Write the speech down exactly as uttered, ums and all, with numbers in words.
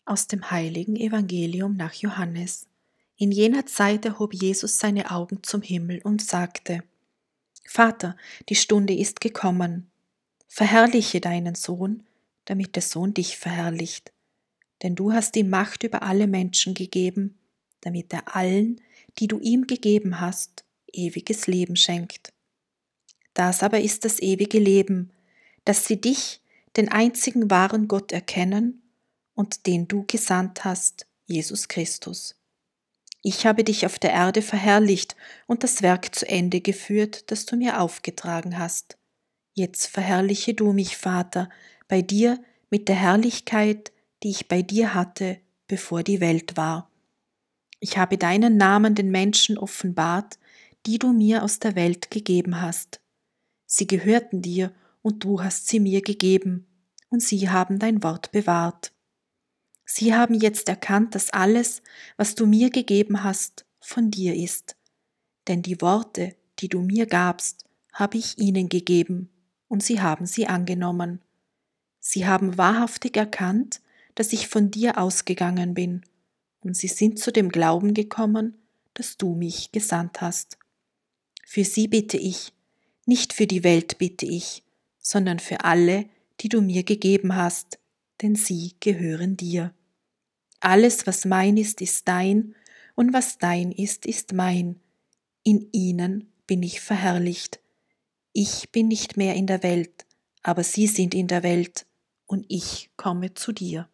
Aus dem heiligen Evangelium nach Johannes. In jener Zeit erhob Jesus seine Augen zum Himmel und sagte: Vater, die Stunde ist gekommen. Verherrliche deinen Sohn, damit der Sohn dich verherrlicht. Denn du hast ihm Macht über alle Menschen gegeben, damit er allen, die du ihm gegeben hast, ewiges Leben schenkt. Das aber ist das ewige Leben, dass sie dich, den einzigen wahren Gott, erkennen und den du gesandt hast, Jesus Christus. Ich habe dich auf der Erde verherrlicht und das Werk zu Ende geführt, das du mir aufgetragen hast. Jetzt verherrliche du mich, Vater, bei dir mit der Herrlichkeit, die ich bei dir hatte, bevor die Welt war. Ich habe deinen Namen den Menschen offenbart, die du mir aus der Welt gegeben hast. Sie gehörten dir und du hast sie mir gegeben, und sie haben dein Wort bewahrt. Sie haben jetzt erkannt, dass alles, was du mir gegeben hast, von dir ist. Denn die Worte, die du mir gabst, habe ich ihnen gegeben, und sie haben sie angenommen. Sie haben wahrhaftig erkannt, dass ich von dir ausgegangen bin, und sie sind zu dem Glauben gekommen, dass du mich gesandt hast. Für sie bitte ich, nicht für die Welt bitte ich, sondern für alle, die du mir gegeben hast, denn sie gehören dir. Alles, was mein ist, ist dein, und was dein ist, ist mein. In ihnen bin ich verherrlicht. Ich bin nicht mehr in der Welt, aber sie sind in der Welt, und ich komme zu dir.